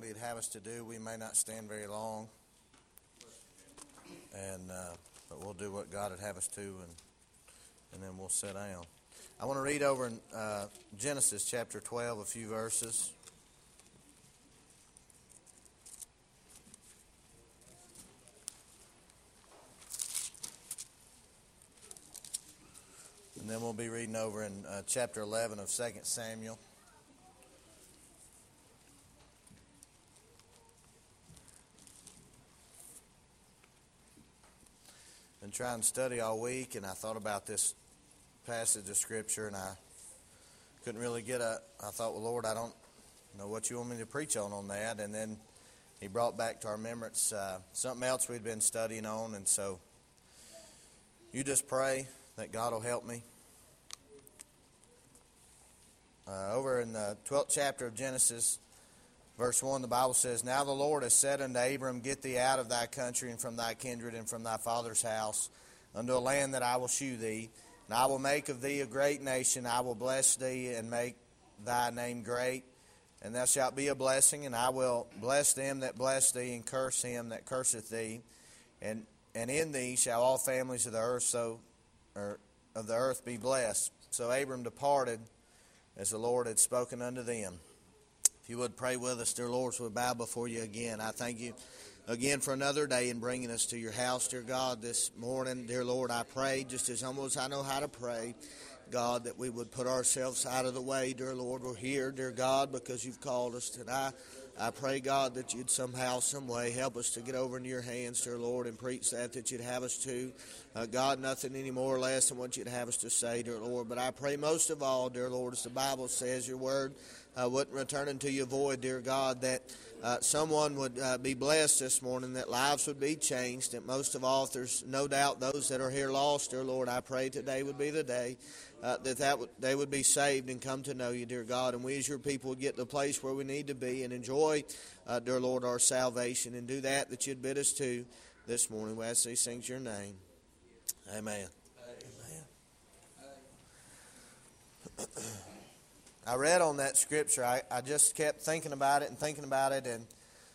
He'd have us to do. We may not stand very long, but we'll do what God would have us to, and then we'll sit down. I want to read over in Genesis chapter 12 a few verses. And then we'll be reading over in chapter 11 of 2 Samuel. Been trying to study all week, and I thought about this passage of Scripture, and I couldn't really I thought, well, Lord, I don't know what you want me to preach on that. And then He brought back to our remembrance something else we'd been studying on, and so you just pray that God will help me. Over in the 12th chapter of Genesis, verse 1, the Bible says, Now the Lord has said unto Abram, Get thee out of thy country and from thy kindred and from thy father's house unto a land that I will shew thee. And I will make of thee a great nation. I will bless thee and make thy name great. And thou shalt be a blessing. And I will bless them that bless thee and curse him that curseth thee. And in thee shall all families of the earth be blessed. So Abram departed as the Lord had spoken unto them. If you would pray with us, dear Lord, so we bow before you again. I thank you again for another day in bringing us to your house, dear God, this morning. Dear Lord, I pray, just as humble as I know how to pray, God, that we would put ourselves out of the way, dear Lord. We're here, dear God, because you've called us tonight. I pray, God, that you'd somehow, some way help us to get over into your hands, dear Lord, and preach that you'd have us to. God, nothing any more or less than what you'd have us to say, dear Lord. But I pray most of all, dear Lord, as the Bible says, your word wouldn't return unto you void, dear God, that someone would be blessed this morning, that lives would be changed, that most of all, if there's no doubt those that are here lost, dear Lord, I pray today would be the day they would be saved and come to know you, dear God, and we as your people would get to the place where we need to be and enjoy, dear Lord, our salvation, and do that you'd bid us to this morning. We ask these things in your name. Amen. Amen. I read on that scripture. I just kept thinking about it, and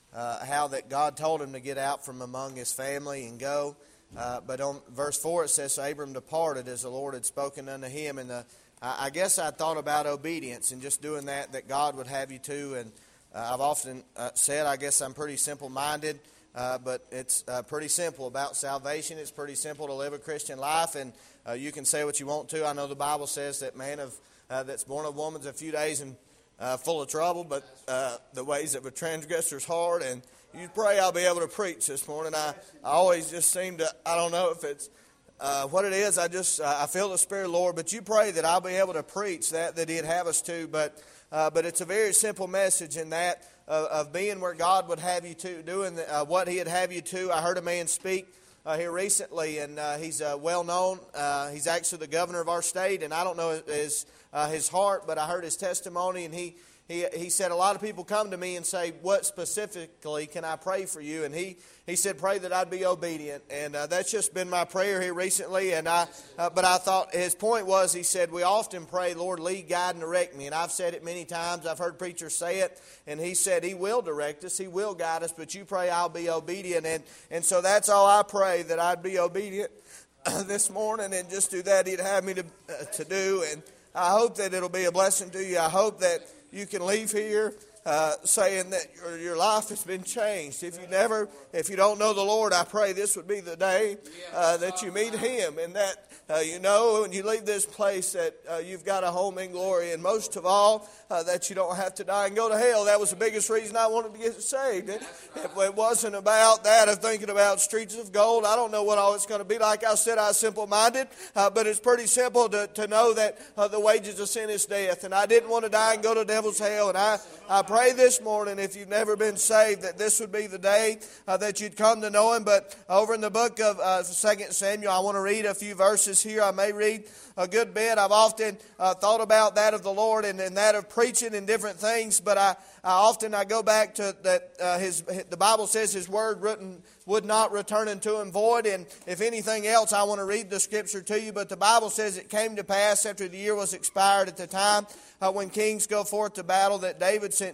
how that God told him to get out from among his family and go. But on verse 4 it says, so Abram departed as the Lord had spoken unto him. And I guess I thought about obedience and just doing that God would have you to. And I've often said I guess I'm pretty simple-minded, but it's pretty simple about salvation. It's pretty simple to live a Christian life, and you can say what you want to. I know the Bible says that man that's born of woman's a few days and full of trouble, but the ways of a transgressor is hard, and you pray I'll be able to preach this morning. I always just seem to, I don't know if it's what it is, I feel the Spirit of the Lord, but you pray that I'll be able to preach that He'd have us to, but it's a very simple message in that of being where God would have you to, doing what He'd have you to. I heard a man speak here recently, and he's well known. He's actually the governor of our state, and I don't know his heart, but I heard his testimony, and he said, a lot of people come to me and say, what specifically can I pray for you? And he said, pray that I'd be obedient. And that's just been my prayer here recently. And but I thought his point was, he said, we often pray, Lord, lead, guide, and direct me. And I've said it many times. I've heard preachers say it. And he said, He will direct us. He will guide us. But you pray I'll be obedient. And so that's all I pray, that I'd be obedient this morning and just do that He'd have me to do. And I hope that it'll be a blessing to you. I hope that you can leave here saying that your life has been changed. If you don't know the Lord, I pray this would be the day that you meet Him, and that when you leave this place that you've got a home in glory, and most of all, that you don't have to die and go to hell. That was the biggest reason I wanted to get saved. It wasn't about that of thinking about streets of gold. I don't know what all it's going to be like. I said I was simple-minded, but it's pretty simple to know that the wages of sin is death, and I didn't want to die and go to devil's hell. And I pray this morning, if you've never been saved, that this would be the day that you'd come to know Him. But over in the book of 2 Samuel, I want to read a few verses here. I may read a good bit. I've often thought about that of the Lord and that of preaching and different things, but I often go back to that. The Bible says His word written would not return unto Him void. And if anything else, I want to read the scripture to you. But the Bible says it came to pass after the year was expired, at the time when kings go forth to battle, that David sent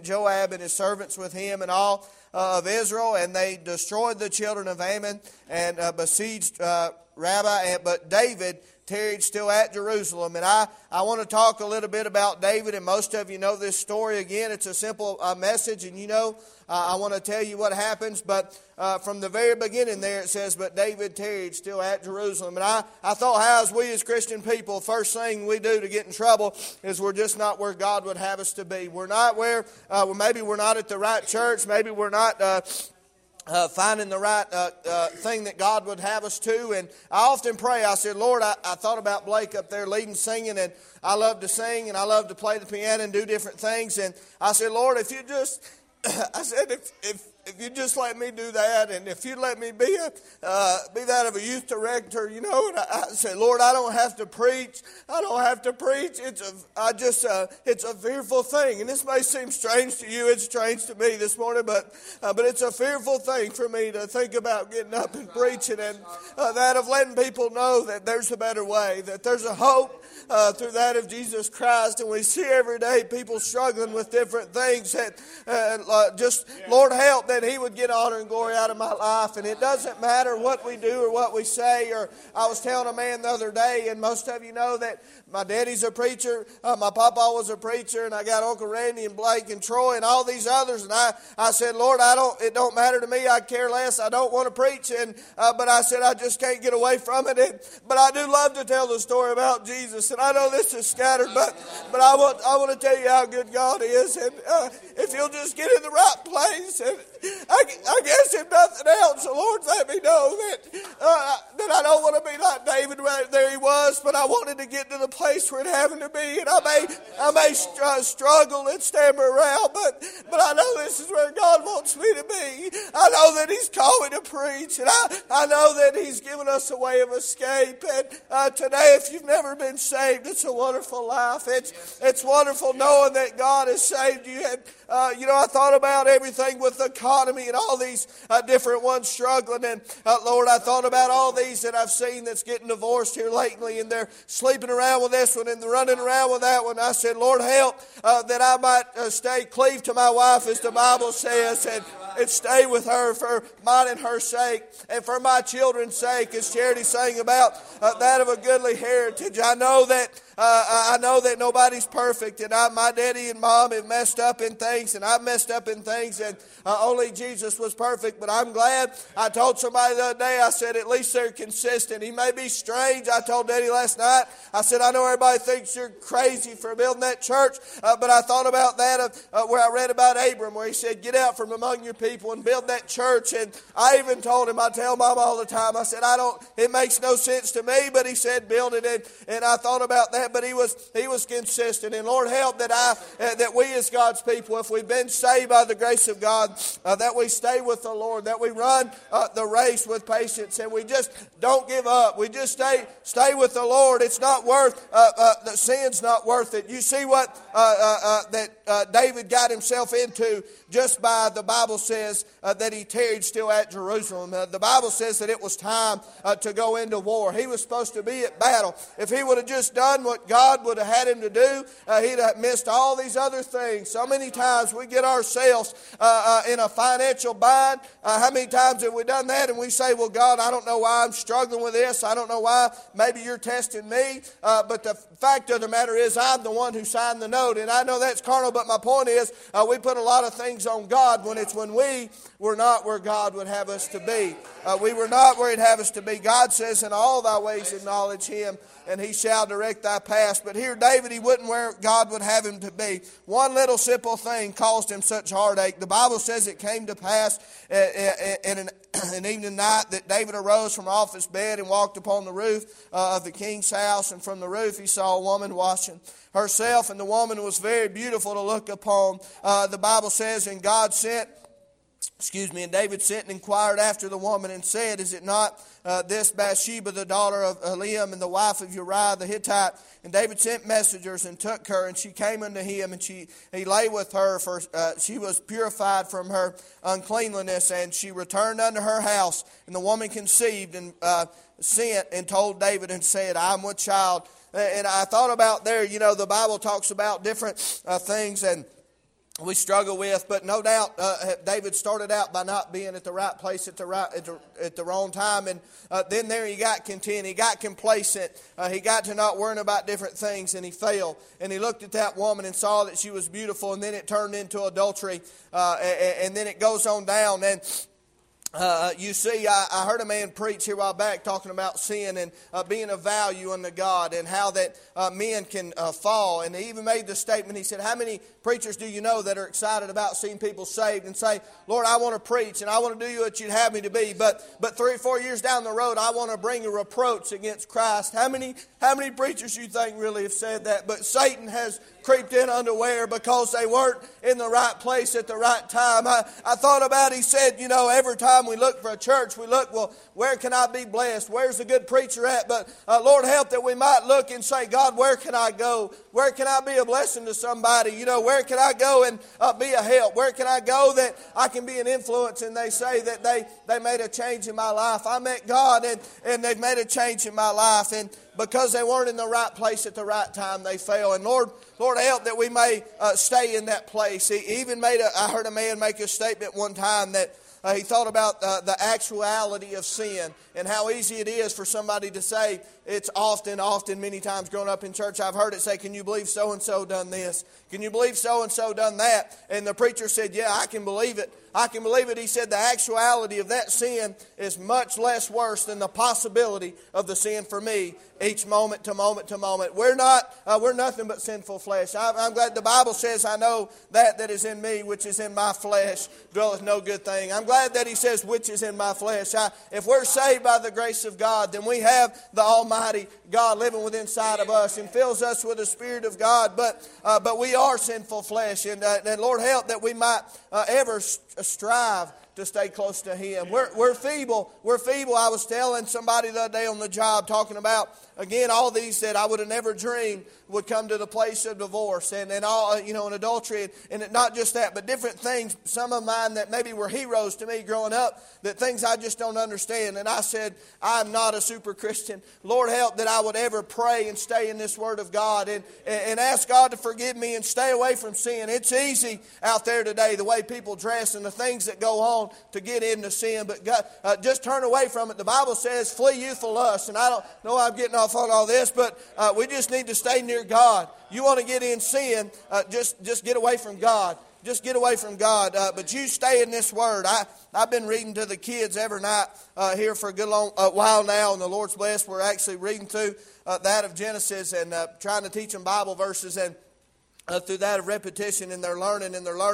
Joab and his servants with him and all of Israel, and they destroyed the children of Ammon and besieged Rabbah. But David tarried still at Jerusalem. And I want to talk a little bit about David, and most of you know this story. Again, it's a simple message, and I want to tell you what happens. But from the very beginning there it says, but David tarried still at Jerusalem. And I thought, how as we as Christian people, first thing we do to get in trouble is we're just not where God would have us to be. We're not where, maybe we're not at the right church, maybe we're not finding the right thing that God would have us to. And I often pray, I said, Lord, I thought about Blake up there leading singing, and I love to sing and I love to play the piano and do different things. And I said, Lord, if you just, I said, if you just let me do that, and if you let me be that of a youth director, and I said, Lord, I don't have to preach. I don't have to preach. It's a fearful thing, and this may seem strange to you. It's strange to me this morning, but it's a fearful thing for me to think about getting up and preaching, and that of letting people know that there's a better way, that there's a hope through that of Jesus Christ. And we see every day people struggling with different things that Lord help that He would get honor and glory out of my life. And it doesn't matter what we do or what we say. Or I was telling a man the other day, and most of you know that my daddy's a preacher, my papa was a preacher, and I got Uncle Randy and Blake and Troy and all these others. And I said, Lord, it don't matter to me. I care less. I don't want to preach. But I said, I just can't get away from it. But I do love to tell the story about Jesus. And I know this is scattered, but I want to tell you how good God is. And if you'll just get in the right place, and I guess if nothing else, the Lord's let me know that I don't want to be like David. Right there he was, but I wanted to get to the place where it happened to be. And I may struggle and stammer around, but I know this is where God wants me to be. I know that He's called me to preach, and I know that He's given us a way of escape. And today, if you've never been saved, it's a wonderful life. It's wonderful knowing that God has saved you. And I thought about everything with the economy and all these different ones struggling. And Lord, I thought about all these that I've seen that's getting divorced here lately, and they're sleeping around with this one and they're running around with that one. I said, Lord, help that I might stay cleaved to my wife, as the Bible says, and stay with her for mine and her sake, and for my children's sake, as Charity sang about that of a goodly heritage. I know that nobody's perfect, and my daddy and mom have messed up in things, and I've messed up in things, and only Jesus was perfect. But I'm glad. I told somebody the other day, I said, at least they're consistent. He may be strange. I told Daddy last night, I said, I know everybody thinks you're crazy for building that church, but I thought about that where I read about Abram, where he said, get out from among your people and build that church. And I even told him, I tell Mom all the time, I said, it makes no sense to me, but he said, build it. And I thought about that, but he was consistent. And Lord, help that we as God's people, if we've been saved by the grace of God, that we stay with the Lord, that we run the race with patience, and we just don't give up. We just stay with the Lord. It's not worth, the sin's not worth it. You see what that David got himself into just by, the Bible says that he tarried still at Jerusalem. The Bible says that it was time to go into war. He was supposed to be at battle. If he would have just done what God would have had him to do, he'd have missed all these other things. So many times we get ourselves in a financial bind. How many times have we done that, and we say, well, God, I don't know why I'm struggling with this. I don't know why. Maybe you're testing me. But the fact of the matter is, I'm the one who signed the note. And I know that's carnal, but my point is, we put a lot of things on God when we were not where God would have us to be. We were not where He'd have us to be. God says, in all thy ways acknowledge Him, and He shall direct thy paths. But here David, he wasn't where God would have him to be. One little simple thing caused him such heartache. The Bible says it came to pass in an evening night that David arose from off his bed and walked upon the roof of the king's house. And from the roof he saw a woman washing herself, and the woman was very beautiful to look upon. The Bible says, and David sent and inquired after the woman and said, is it not this Bathsheba, the daughter of Eliam, and the wife of Uriah the Hittite? And David sent messengers and took her, and she came unto him, and he lay with her, for she was purified from her uncleanliness, and she returned unto her house. And the woman conceived and sent and told David and said, I'm with child. And I thought about there, the Bible talks about different things, and we struggle with, but no doubt David started out by not being at the right place at the wrong time, and then there he got content, he got complacent, he got to not worrying about different things, and he fell, and he looked at that woman and saw that she was beautiful, and then it turned into adultery, and then it goes on down, and you see, I heard a man preach here a while back talking about sin and being of value unto God, and how that men can fall. And he even made the statement, he said, how many preachers do you know that are excited about seeing people saved and say, Lord, I want to preach and I want to do what you'd have me to be, but 3 or 4 years down the road, I want to bring a reproach against Christ. How many preachers you think really have said that? But Satan has creeped in unaware because they weren't in the right place at the right time. I thought about, he said, every time we look for a church, we look, well, where can I be blessed? Where's a good preacher at? But Lord, help that we might look and say, God, where can I go? Where can I be a blessing to somebody? Where can I go and be a help? Where can I go that I can be an influence? And they say that they made a change in my life. I met God and they've made a change in my life. And because they weren't in the right place at the right time, they fell. And Lord, help that we may stay in that place. He even I heard a man make a statement one time that he thought about the actuality of sin and how easy it is for somebody to say, it's often, many times growing up in church, I've heard it say, can you believe so-and-so done this? Can you believe so-and-so done that? And the preacher said, yeah, I can believe it. I can believe it. He said the actuality of that sin is much less worse than the possibility of the sin for me each moment to moment to moment. We're nothing but sinful flesh. I'm glad the Bible says, I know that is in me, which is in my flesh, dwelleth no good thing. I'm glad that he says, which is in my flesh. If we're saved by the grace of God, then we have the Almighty God living within inside of us and fills us with the Spirit of God. But we are sinful flesh. And Lord, help that we might ever strive to stay close to Him. We're feeble. I was telling somebody the other day on the job, talking about, again, all these that I would have never dreamed would come to the place of divorce and all, and adultery, and not just that, but different things, some of mine that maybe were heroes to me growing up, that things I just don't understand. And I said, I'm not a super Christian. Lord, help that I would ever pray and stay in this Word of God and ask God to forgive me and stay away from sin. It's easy out there today, the way people dress and the things that go on to get into sin, but God, just turn away from it. The Bible says, flee youthful lust, and I don't know I'm getting off on all this, but we just need to stay near God. You want to get in sin, just get away from God. Just get away from God. But you stay in this Word. I've been reading to the kids every night here for a good long while now, and the Lord's blessed. We're actually reading through that of Genesis and trying to teach them Bible verses, and through that of repetition, and they're learning.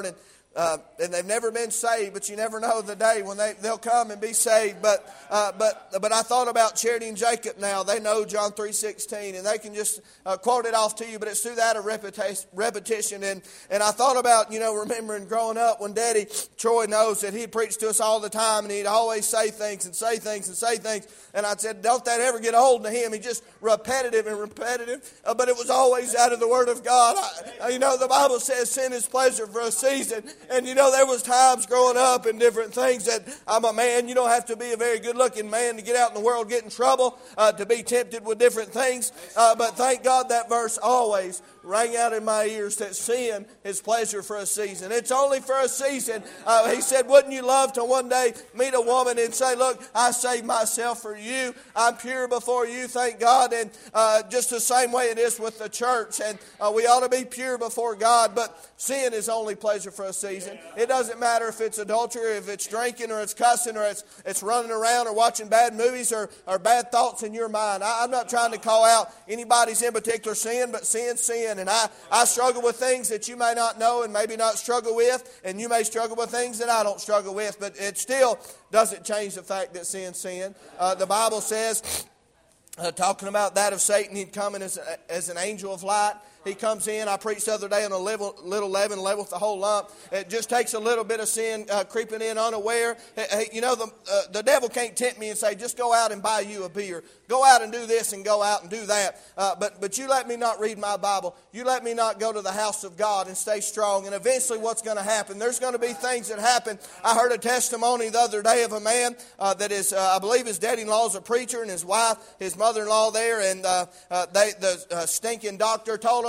And they've never been saved, but you never know the day when they'll come and be saved. But I thought about Charity and Jacob now. They know John 3:16, and they can just quote it off to you, but it's through that of repetition. And I thought about, remembering growing up when Daddy Troy knows that he'd preach to us all the time, and he'd always say things and say things and say things. And I said, don't that ever get old to him? He's just repetitive, but it was always out of the Word of God. The Bible says sin is pleasure for a season. And there was times growing up and different things that I'm a man. You don't have to be a very good looking man to get out in the world, get in trouble, to be tempted with different things. But thank God that verse always rang out in my ears, that sin is pleasure for a season. It's only for a season. He said, wouldn't you love to one day meet a woman and say, look, I saved myself for you. I'm pure before you, thank God. And just the same way it is with the church. And we ought to be pure before God. But sin is only pleasure for a season. It doesn't matter if it's adultery, or if it's drinking, or it's cussing, or it's running around, or watching bad movies, or bad thoughts in your mind. I'm not trying to call out anybody's in particular sin, but sin's sin. And I struggle with things that you may not know and maybe not struggle with, and you may struggle with things that I don't struggle with, but it still doesn't change the fact that sin's sin. The Bible says, talking about that of Satan, he'd come in as an angel of light. He comes in. I preached the other day on a little leaven, leaveneth the whole lump. It just takes a little bit of sin creeping in unaware. The devil can't tempt me and say, just go out and buy you a beer. Go out and do this and go out and do that. But you let me not read my Bible. You let me not go to the house of God and stay strong. And eventually what's going to happen? There's going to be things that happen. I heard a testimony the other day of a man that is, I believe his daddy-in-law is a preacher, and his wife, his mother-in-law there, and the stinking doctor told him,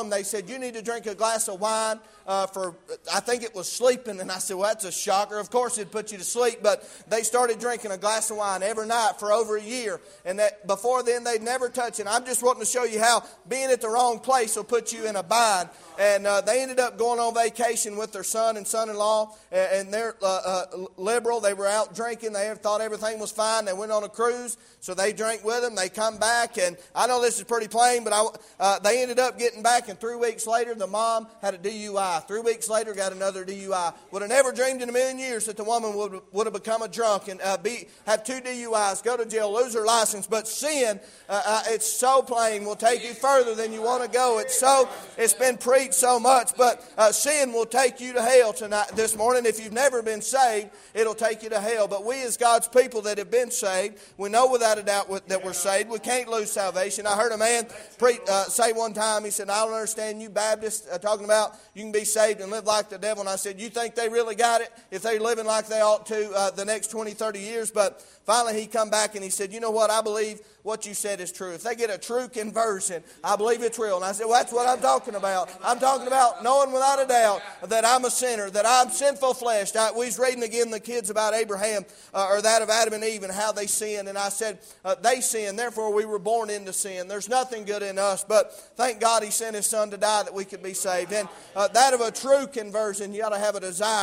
them, they said, you need to drink a glass of wine for, I think it was sleeping. And I said, well, that's a shocker. Of course it'd put you to sleep. But they started drinking a glass of wine every night for over a year. And that before then, they'd never touch it. I'm just wanting to show you how being at the wrong place will put you in a bind. And they ended up going on vacation with their son and son-in-law. And they're liberal. They were out drinking. They thought everything was fine. They went on a cruise. So they drank with them. They come back. And I know this is pretty plain, but they ended up getting back. And 3 weeks later, the mom had a DUI. 3 weeks later, got another DUI. Would have never dreamed in a million years that the woman would have become a drunk and have 2 DUIs, go to jail, lose her license. But sin, it's so plain, will take you further than you want to go. It's been preached so much, but sin will take you to hell this morning. If you've never been saved, it'll take you to hell. But we as God's people that have been saved, we know without a doubt that we're saved. We can't lose salvation. I heard a man say one time, he said, I don't understand you Baptists talking about you can be saved and live like the devil. And I said, you think they really got it if they're living like they ought to the next 20, 30 years? But finally he come back and he said, you know what, I believe what you said is true. If they get a true conversion, I believe it's real. And I said, well, that's what I'm talking about. I'm talking about knowing without a doubt that I'm a sinner, that I'm sinful flesh. We was reading again the kids about Abraham, or that of Adam and Eve and how they sinned. And I said, they sinned, therefore we were born into sin. There's nothing good in us, but thank God He sent His Son to die that we could be saved. And that of a true conversion, you ought to have a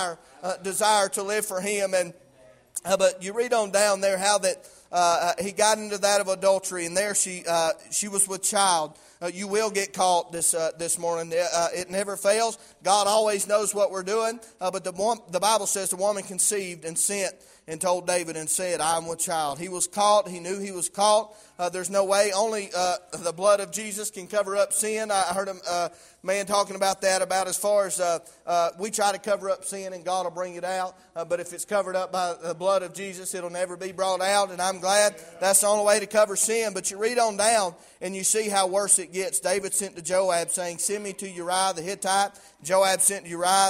desire to live for Him. And but you read on down there how that he got into that of adultery, and there she was with child. You will get caught this morning. It never fails. God always knows what we're doing. But the Bible says the woman conceived and sent and told David and said, I am with child. He was caught. He knew he was caught. There's no way. Only the blood of Jesus can cover up sin. I heard a man talking about that, about as far as we try to cover up sin and God will bring it out. But if it's covered up by the blood of Jesus, it'll never be brought out. And I'm glad that's the only way to cover sin. But you read on down and you see how worse it gets. David sent to Joab saying, send me to Uriah the Hittite. Joab sent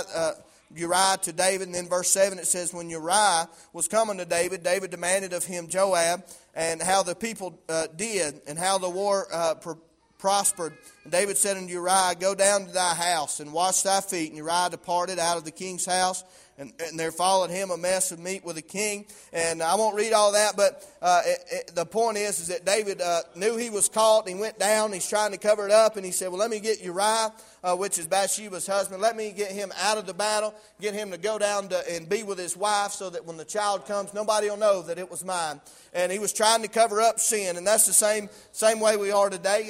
Uriah to David. And then verse 7 it says, when Uriah was coming to David, David demanded of him Joab, and how the people did, and how the war prospered. And David said unto Uriah, go down to thy house and wash thy feet. And Uriah departed out of the king's house, and there followed him a mess of meat with the king. And I won't read all that, but the point is that David knew he was caught. He went down. He's trying to cover it up. And he said, well, let me get Uriah, which is Bathsheba's husband. Let me get him out of the battle, get him to go down and be with his wife so that when the child comes, nobody will know that it was mine. And he was trying to cover up sin. And that's the same way we are today.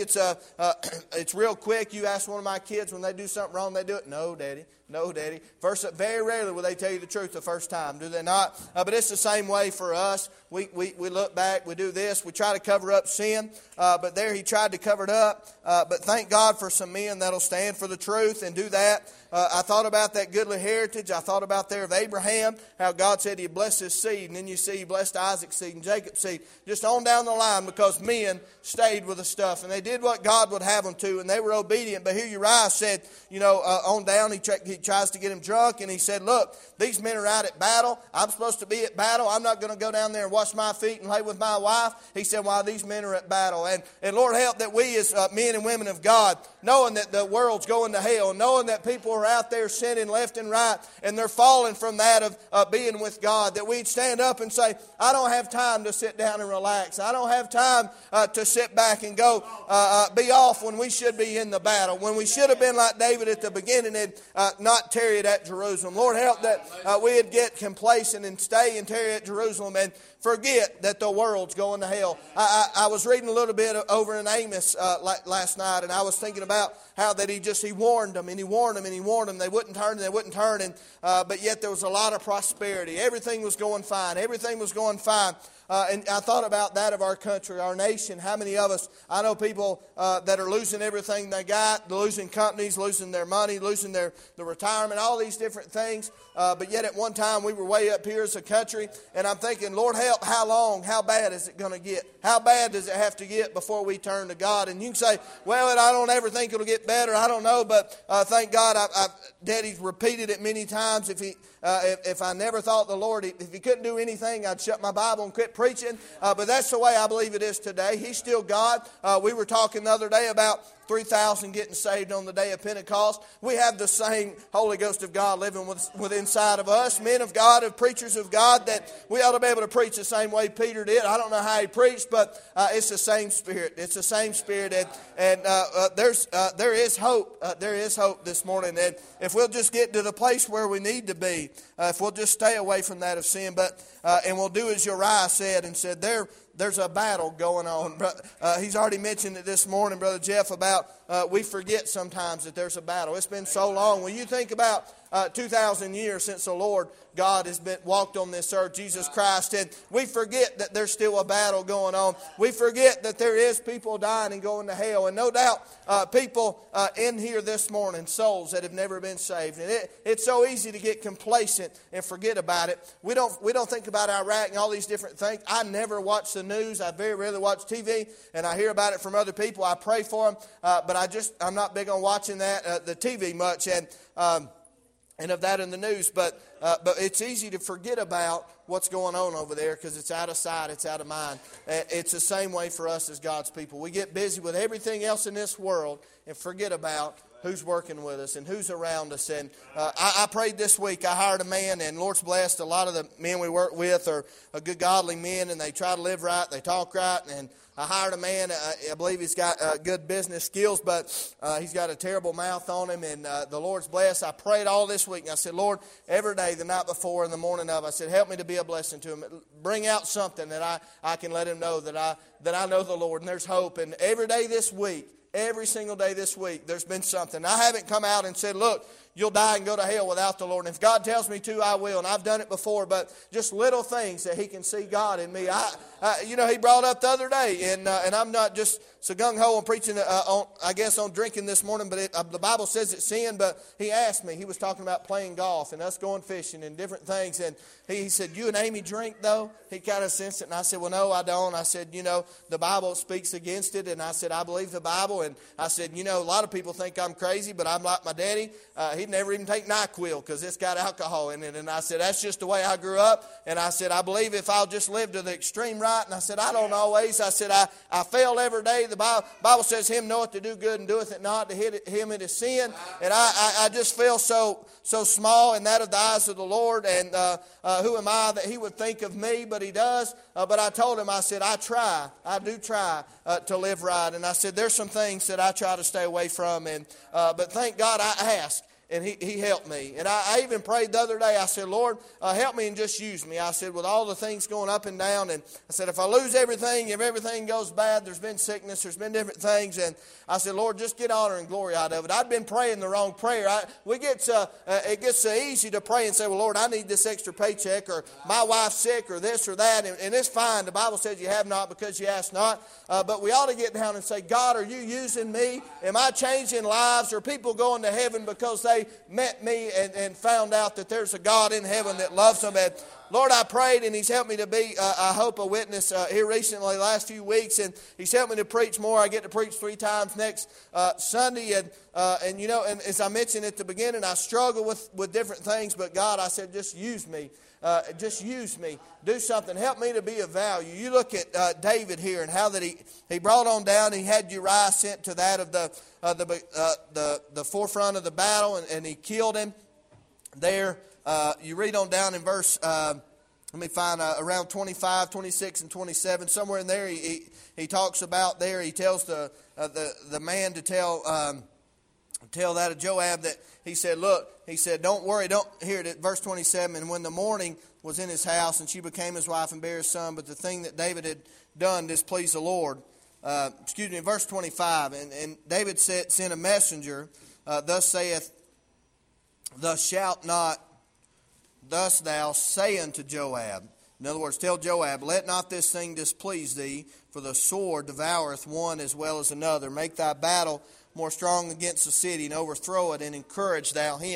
It's real quick. You ask one of my kids when they do something wrong, they do it. No, Daddy. No, Daddy. Very rarely will they tell you the truth the first time, do they not? But it's the same way for us. We look back, we do this, we try to cover up sin. But there he tried to cover it up. But thank God for some men that'll stand for the truth and do that. I thought about that goodly heritage. I thought about there of Abraham, how God said He'd bless his seed. And then you see He blessed Isaac's seed and Jacob's seed. Just on down the line, because men stayed with the stuff. And they did what God would have them to. And they were obedient. But here Uriah said, on down, he tries to get him drunk. And he said, look, these men are out at battle. I'm supposed to be at battle. I'm not going to go down there and wash my feet and lay with my wife. He said, while these men are at battle. And Lord help that we as men and women of God, knowing that the world's going to hell, knowing that people are out there sinning left and right, and they're falling from that of being with God, that we'd stand up and say, I don't have time to sit down and relax. I don't have time to sit back and go be off when we should be in the battle, when we should have been like David at the beginning and not tarried at Jerusalem. Lord help that we'd get complacent and stay and tarry at Jerusalem and forget that the world's going to hell. I was reading a little bit over in Amos last night, and I was thinking about how that he warned them, and he warned them, and he warned them. They wouldn't turn, and they wouldn't turn, but yet there was a lot of prosperity. Everything was going fine. Everything was going fine. And I thought about that of our country, our nation. How many of us, I know people that are losing everything they got, losing companies, losing their money, losing their retirement, all these different things. But yet at one time we were way up here as a country, and I'm thinking, Lord help, how long, how bad is it going to get? How bad does it have to get before we turn to God? And you can say, well, I don't ever think it'll get better. I don't know, but thank God, Daddy's repeated it many times. If I never thought the Lord, if He couldn't do anything, I'd shut my Bible and quit preaching. But that's the way I believe it is today. He's still God. We were talking the other day about 3,000 getting saved on the day of Pentecost. We have the same Holy Ghost of God living with inside of us. Men of God, preachers of God, that we ought to be able to preach the same way Peter did. I don't know how he preached, but it's the same Spirit. It's the same Spirit, and there is hope. There is hope this morning. And if we'll just get to the place where we need to be, if we'll just stay away from that of sin, and we'll do as Uriah said and said, there's a battle going on. He's already mentioned it this morning, Brother Jeff, about we forget sometimes that there's a battle. It's been so long. When you think about 2,000 years since the Lord God has been walked on this earth, Jesus Christ, and we forget that there's still a battle going on. We forget that there is people dying and going to hell, and no doubt people in here this morning, souls that have never been saved. And it's so easy to get complacent and forget about it. We don't think about Iraq and all these different things. I never watch the news. I very rarely watch TV, and I hear about it from other people. I pray for them, but I'm not big on watching that the TV much, and of that in the news. But it's easy to forget about what's going on over there because it's out of sight, it's out of mind. It's the same way for us as God's people. We get busy with everything else in this world and forget about who's working with us and who's around us. And I prayed this week. I hired a man, and Lord's blessed. A lot of the men we work with are good, godly men, and they try to live right, they talk right, and I hired a man. I believe he's got good business skills, but he's got a terrible mouth on him, and the Lord's blessed. I prayed all this week, and I said, Lord, every day, the night before and the morning of, I said, help me to be a blessing to him. Bring out something that I can let him know that I know the Lord, and there's hope. And every day this week, every single day this week, there's been something. I haven't come out and said, look, you'll die and go to hell without the Lord. And if God tells me to, I will. And I've done it before, but just little things that he can see God in me. He brought up the other day, and I'm not just so gung-ho on preaching, on drinking this morning, but the Bible says it's sin, but he asked me. He was talking about playing golf and us going fishing and different things, and he said, you and Amy drink, though? He kind of sensed it, and I said, well, no, I don't. I said, the Bible speaks against it, and I said, I believe the Bible, and I said, a lot of people think I'm crazy, but I'm like my daddy. He'd never even take NyQuil because it's got alcohol in it, and I said, that's just the way I grew up, and I said, I believe if I'll just live to the extreme right, and I said, I don't always. I said, I fail every day. The Bible says him knoweth to do good and doeth it not, to him it is sin. And I just feel so small in that of the eyes of the Lord. And who am I that he would think of me? But he does. But I told him, I said, I do try to live right. And I said, there's some things that I try to stay away from. And but thank God I asked. And he helped me. And I even prayed the other day. I said, Lord, help me and just use me. I said, with all the things going up and down. And I said, if I lose everything, if everything goes bad, there's been sickness, there's been different things. And I said, Lord, just get honor and glory out of it. I'd been praying the wrong prayer. It gets so easy to pray and say, well, Lord, I need this extra paycheck, or my wife's sick, or this or that. And it's fine. The Bible says you have not because you ask not. But we ought to get down and say, God, are you using me? Am I changing lives? Are people going to heaven because they met me and found out that there's a God in heaven that loves them? And Lord, I prayed, and he's helped me to be, I hope, a witness here recently, the last few weeks, and he's helped me to preach more. I get to preach 3 times next Sunday, and as I mentioned at the beginning, I struggle with different things, but God, I said, just use me. Just use me. Do something. Help me to be of value. You look at David here and how that he brought on down. He had Uriah sent to that of the forefront of the battle, and he killed him there. You read on down in verse, let me find around 25, 26, and 27. Somewhere in there he talks about there. He tells the man to tell that of Joab that he said, look, he said, don't worry, don't hear it. Verse 27, and when the morning was in his house, and she became his wife and bare his son, but the thing that David had done displeased the Lord. Verse 25, and David sent a messenger, thus saith, thus shalt not, thus thou say unto Joab. In other words, tell Joab, let not this thing displease thee, for the sword devoureth one as well as another. Make thy battle more strong against the city, and overthrow it, and encourage thou him.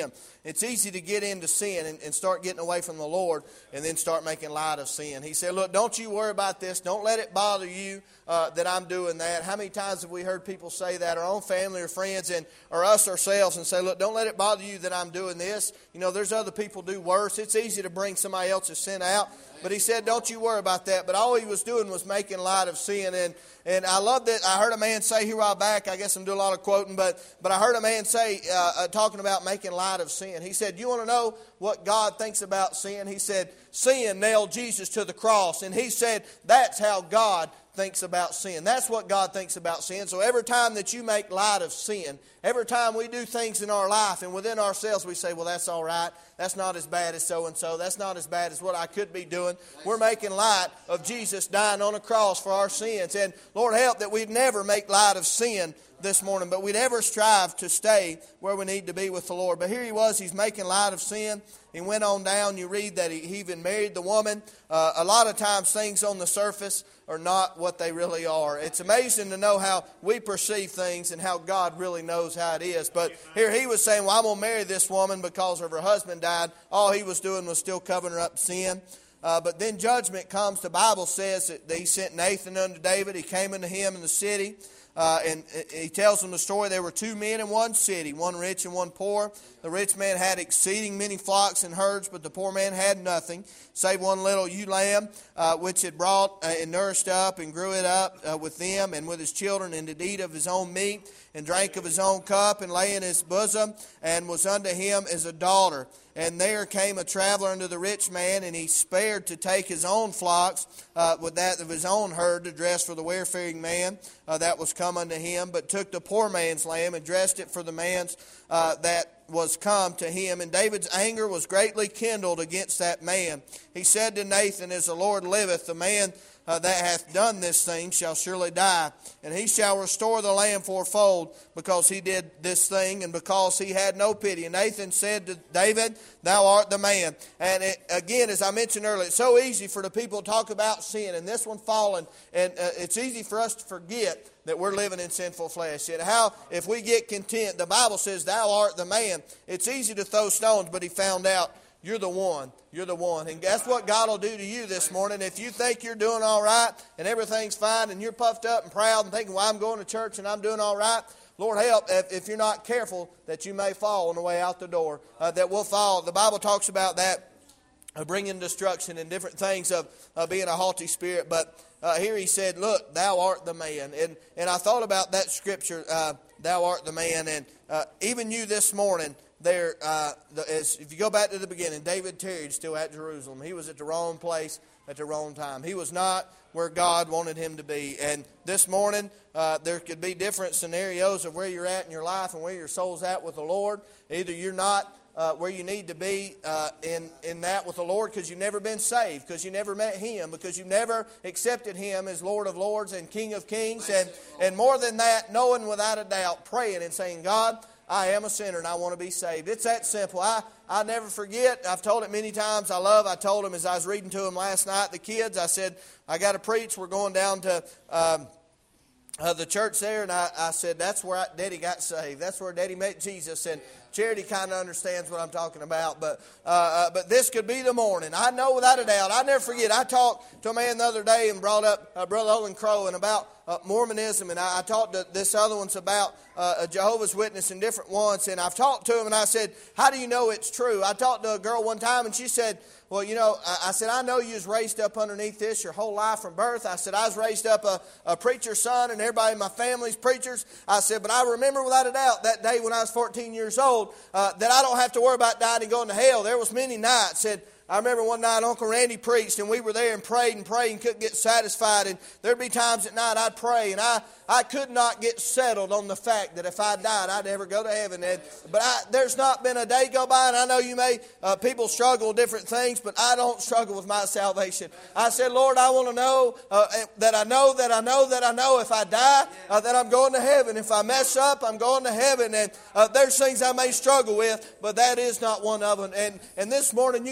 It's easy to get into sin and start getting away from the Lord and then start making light of sin. He said, look, don't you worry about this. Don't let it bother you that I'm doing that. How many times have we heard people say that, our own family or friends or us ourselves, and say, look, don't let it bother you that I'm doing this. You know, there's other people do worse. It's easy to bring somebody else's sin out. But he said, don't you worry about that. But all he was doing was making light of sin. And I love that. I heard a man say here a while back, I guess I'm doing a lot of quoting, but I heard a man say, talking about making light of sin. He said, you want to know what God thinks about sin? He said, sin nailed Jesus to the cross. And he said, that's how God thinks about sin. That's what God thinks about sin. So every time that you make light of sin, every time we do things in our life and within ourselves, we say, well, that's all right. That's not as bad as so-and-so. That's not as bad as what I could be doing. We're making light of Jesus dying on a cross for our sins. And Lord, help that we'd never make light of sin this morning, but we'd ever strive to stay where we need to be with the Lord. But here he was, he's making light of sin. He went on down, you read that he even married the woman. A lot of times things on the surface are not what they really are. It's amazing to know how we perceive things and how God really knows how it is. But here he was saying, well, I'm going to marry this woman because of her husband died. All he was doing was still covering up sin. But then judgment comes. The Bible says that he sent Nathan unto David. He came unto him in the city. And he tells them the story. There were two men in one city, one rich and one poor. The rich man had exceeding many flocks and herds, but the poor man had nothing, save one little ewe lamb, which had brought and nourished up and grew it up with them and with his children, and did eat of his own meat, and drank of his own cup, and lay in his bosom, and was unto him as a daughter. And there came a traveler unto the rich man, and he spared to take his own flocks with that of his own herd to dress for the wayfaring man that was come unto him, but took the poor man's lamb and dressed it for the man's that was come to him. And David's anger was greatly kindled against that man. He said to Nathan, as the Lord liveth, the man that hath done this thing shall surely die, and he shall restore the lamb fourfold, because he did this thing, and because he had no pity. And Nathan said to David, thou art the man. And again, as I mentioned earlier, it's so easy for the people to talk about sin, and this one fallen, and it's easy for us to forget that we're living in sinful flesh. And how, if we get content, the Bible says, thou art the man. It's easy to throw stones, but he found out, you're the one. You're the one. And that's what God will do to you this morning. If you think you're doing all right and everything's fine and you're puffed up and proud and thinking, well, I'm going to church and I'm doing all right, Lord help, if you're not careful, that you may fall on the way out the door, that will fall. The Bible talks about that, bringing destruction and different things of being a haughty spirit. But here he said, look, thou art the man. And I thought about that scripture, thou art the man. And even you this morning, there, if you go back to the beginning, David tarried still at Jerusalem. He was at the wrong place at the wrong time. He was not where God wanted him to be. And this morning, there could be different scenarios of where you're at in your life and where your soul's at with the Lord. Either you're not where you need to be in that with the Lord because you've never been saved, because you never met Him, because you've never accepted Him as Lord of Lords and King of Kings. And more than that, knowing without a doubt, praying and saying, God, I am a sinner and I want to be saved. It's that simple. I never forget. I've told it many times. I told them as I was reading to them last night, the kids, I said, I got to preach. We're going down to the church there. And I said, that's where Daddy got saved. That's where Daddy met Jesus. And Charity kind of understands what I'm talking about. But this could be the morning. I know without a doubt. I never forget. I talked to a man the other day and brought up Brother Olin Crow and about Mormonism. And I talked to this other one's about a Jehovah's Witness and different ones. And I've talked to him and I said, how do you know it's true? I talked to a girl one time and she said, well, you know, I said, I know you was raised up underneath this your whole life from birth. I said, I was raised up a preacher's son and everybody in my family's preachers. I said, but I remember without a doubt that day when I was 14 years old that I don't have to worry about dying and going to hell. There was many nights. Said, I remember one night Uncle Randy preached and we were there and prayed and couldn't get satisfied. And there'd be times at night I'd pray and I could not get settled on the fact that if I died, I'd never go to heaven. But there's not been a day go by, and I know you may, people struggle with different things, but I don't struggle with my salvation. I said, Lord, I want to know that I know if I die, that I'm going to heaven. If I mess up, I'm going to heaven. And there's things I may struggle with, but that is not one of them. And this morning you can have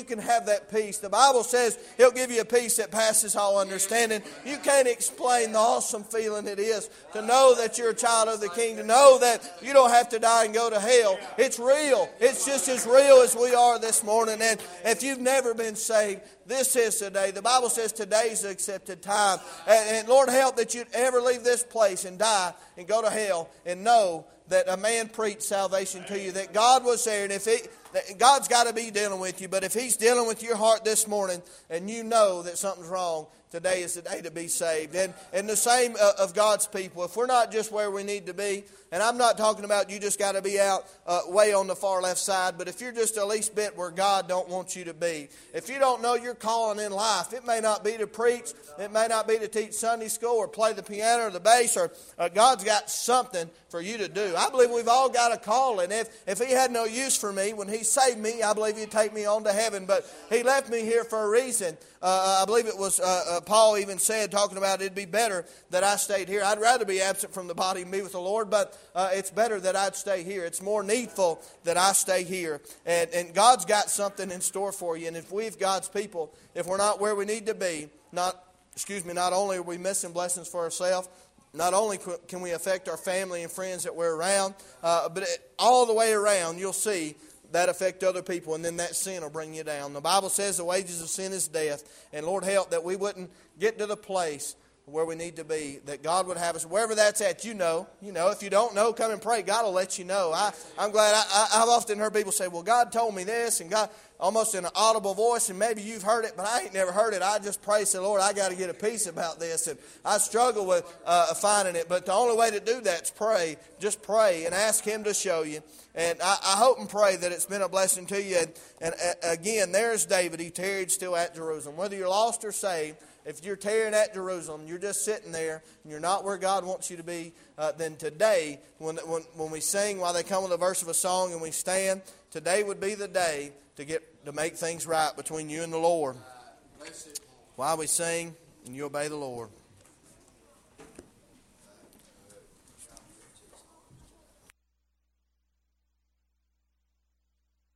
have that peace. The Bible says He'll give you a peace that passes all understanding. You can't explain the awesome feeling it is to know that you're a child of the King, to know that you don't have to die and go to hell. It's real. It's just as real as we are this morning. And if you've never been saved, this is the day. The Bible says today's the accepted time. And Lord, help that you'd ever leave this place and die and go to hell and know that a man preached salvation to you, that God was there. And if God's got to be dealing with you, but if He's dealing with your heart this morning and you know that something's wrong, today is the day to be saved. And the same of God's people. If we're not just where we need to be, and I'm not talking about you just got to be out way on the far left side, but if you're just the least bit where God don't want you to be, if you don't know your calling in life, it may not be to preach, it may not be to teach Sunday school or play the piano or the bass, or God's got something for you to do. I believe we've all got a calling. If He had no use for me, when He saved me, I believe He'd take me on to heaven, but He left me here for a reason. I believe it was Paul even said, talking about it'd be better that I stayed here. I'd rather be absent from the body and be with the Lord, but it's better that I'd stay here. It's more needful that I stay here. And God's got something in store for you. And if we've God's people, if we're not where we need to be, not only are we missing blessings for ourselves, not only can we affect our family and friends that we're around, but all the way around, you'll see that affect other people, and then that sin will bring you down. The Bible says the wages of sin is death, and Lord, help that we wouldn't get to the place where we need to be, that God would have us, wherever that's at, you know, if you don't know, come and pray. God will let you know. I'm glad. I've often heard people say, well, God told me this, and God, almost in an audible voice, and maybe you've heard it, but I ain't never heard it. I just pray, say, Lord, I got to get a peace about this, and I struggle with finding it, but the only way to do that is pray. Just pray and ask Him to show you. And I hope and pray that it's been a blessing to you. And again, there's David. He tarried still at Jerusalem. Whether you're lost or saved, if you're tarrying at Jerusalem, you're just sitting there, and you're not where God wants you to be, then today, when we sing, while they come with a verse of a song and we stand, today would be the day to make things right between you and the Lord. While we sing and you obey the Lord.